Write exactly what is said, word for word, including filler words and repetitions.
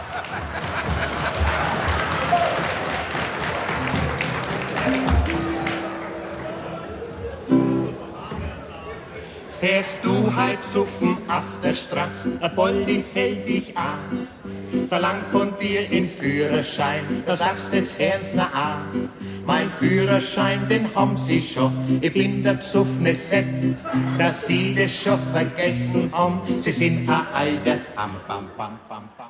Fährst du halb suffen auf der Straße, ein Bolli hält dich an, verlangt von dir den Führerschein, da sagst des Herrns na an. Mein Führerschein, den haben sie schon, ich bin der psuffne Sepp, dass sie das schon vergessen haben, sie sind ein alter Bam, bam, bam, bam, bam.